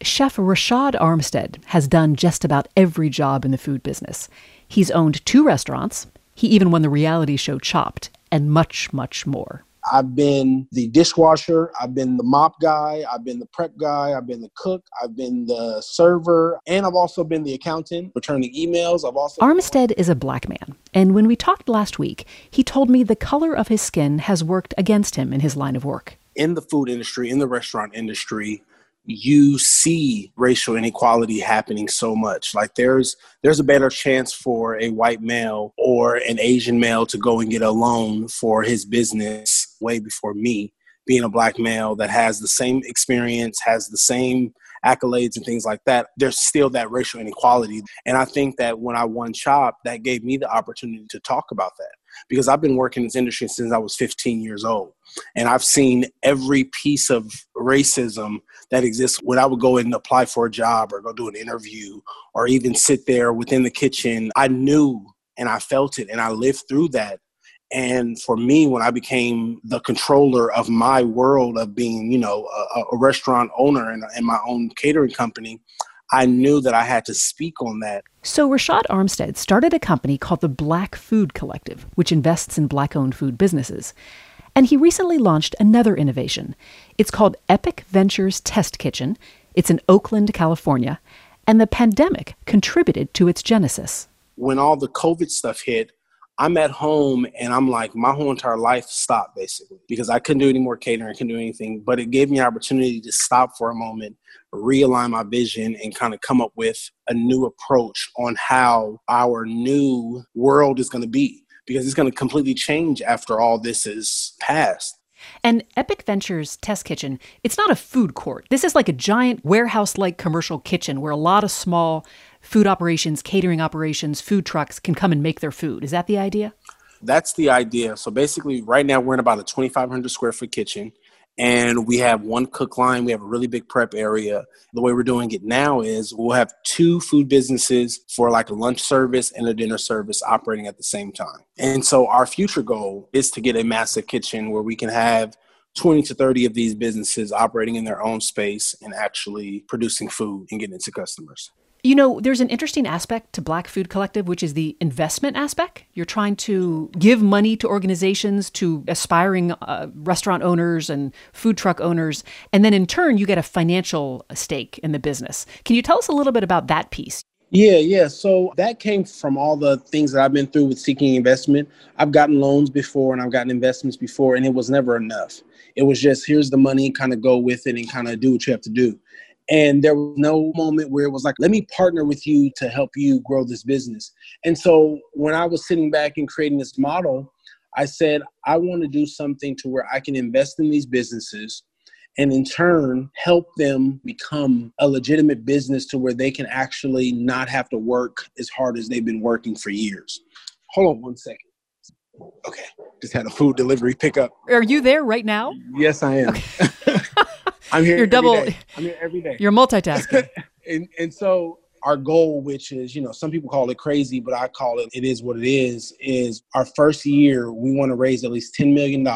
Chef Rashad Armstead has done just about every job in the food business. He's owned 2 restaurants. He even won the reality show Chopped, and much, much more. I've been the dishwasher, I've been the mop guy, I've been the prep guy, I've been the cook, I've been the server, and I've also been the accountant, returning emails. Armstead is a black man, and when we talked last week, he told me the color of his skin has worked against him in his line of work. In the food industry, in the restaurant industry, you see racial inequality happening so much. Like there's a better chance for a white male or an Asian male to go and get a loan for his business way before me, being a black male that has the same experience, has the same accolades and things like that. There's still that racial inequality. And I think that when I won CHOP, that gave me the opportunity to talk about that, because I've been working in this industry since I was 15 years old. And I've seen every piece of racism that exists when I would go and apply for a job or go do an interview or even sit there within the kitchen. I knew and I felt it and I lived through that. And for me, when I became the controller of my world of being, a restaurant owner and my own catering company, I knew that I had to speak on that. So Rashad Armstead started a company called the Black Food Collective, which invests in Black-owned food businesses. And he recently launched another innovation. It's called Epic Ventures Test Kitchen. It's in Oakland, California. And the pandemic contributed to its genesis. When all the COVID stuff hit, I'm at home and I'm like, my whole entire life stopped basically because I couldn't do any more catering, I couldn't do anything. But it gave me an opportunity to stop for a moment, realign my vision and kind of come up with a new approach on how our new world is going to be, because it's going to completely change after all this is passed. And Epic Ventures Test Kitchen, it's not a food court. This is like a giant warehouse-like commercial kitchen where a lot of small food operations, catering operations, food trucks can come and make their food. Is that the idea? That's the idea. So basically right now we're in about a 2,500 square foot kitchen. And we have one cook line. We have a really big prep area. The way we're doing it now is we'll have 2 food businesses for like a lunch service and a dinner service operating at the same time. And so our future goal is to get a massive kitchen where we can have 20 to 30 of these businesses operating in their own space and actually producing food and getting it to customers. You know, there's an interesting aspect to Black Food Collective, which is the investment aspect. You're trying to give money to organizations, to aspiring restaurant owners and food truck owners. And then in turn, you get a financial stake in the business. Can you tell us a little bit about that piece? Yeah. So that came from all the things that I've been through with seeking investment. I've gotten loans before and I've gotten investments before, and it was never enough. It was just, here's the money, kind of go with it and kind of do what you have to do. And there was no moment where it was like, let me partner with you to help you grow this business. And so when I was sitting back and creating this model, I said, I want to do something to where I can invest in these businesses and in turn help them become a legitimate business to where they can actually not have to work as hard as they've been working for years. Hold on one second. Okay. Just had a food delivery pickup. Are you there right now? Yes, I am. Okay. I'm here I'm here every day. You're multitasking. and so our goal, which is, some people call it crazy, but I call it is what it is our first year, we want to raise at least $10 million.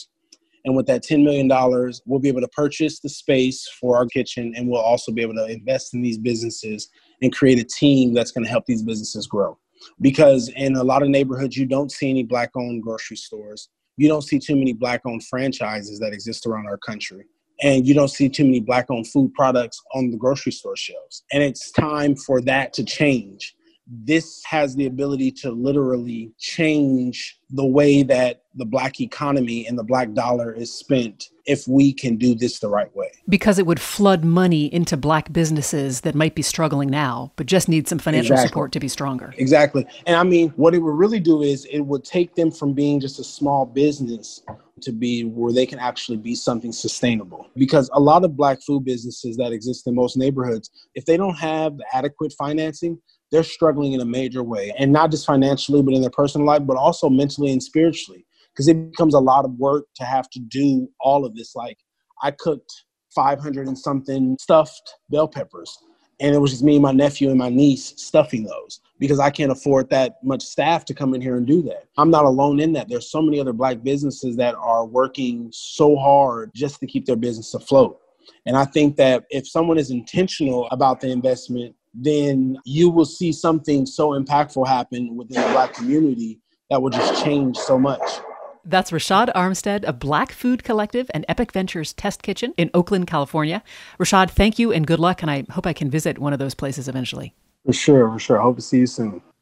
And with that $10 million, we'll be able to purchase the space for our kitchen, and we'll also be able to invest in these businesses and create a team that's going to help these businesses grow. Because in a lot of neighborhoods, you don't see any Black-owned grocery stores. You don't see too many Black-owned franchises that exist around our country. And you don't see too many Black-owned food products on the grocery store shelves. And it's time for that to change. This has the ability to literally change the way that the Black economy and the Black dollar is spent if we can do this the right way. Because it would flood money into Black businesses that might be struggling now, but just need some financial support to be stronger. Exactly. And I mean, what it would really do is it would take them from being just a small business to be where they can actually be something sustainable. Because a lot of Black food businesses that exist in most neighborhoods, if they don't have the adequate financing, they're struggling in a major way. And not just financially, but in their personal life, but also mentally and spiritually. Because it becomes a lot of work to have to do all of this. Like, I cooked 500 and something stuffed bell peppers. And it was just me and my nephew and my niece stuffing those because I can't afford that much staff to come in here and do that. I'm not alone in that. There's so many other Black businesses that are working so hard just to keep their business afloat. And I think that if someone is intentional about the investment, then you will see something so impactful happen within the Black community that will just change so much. That's Rashad Armstead of Black Food Collective and Epic Ventures Test Kitchen in Oakland, California. Rashad, thank you and good luck, and I hope I can visit one of those places eventually. For sure. Hope to see you soon.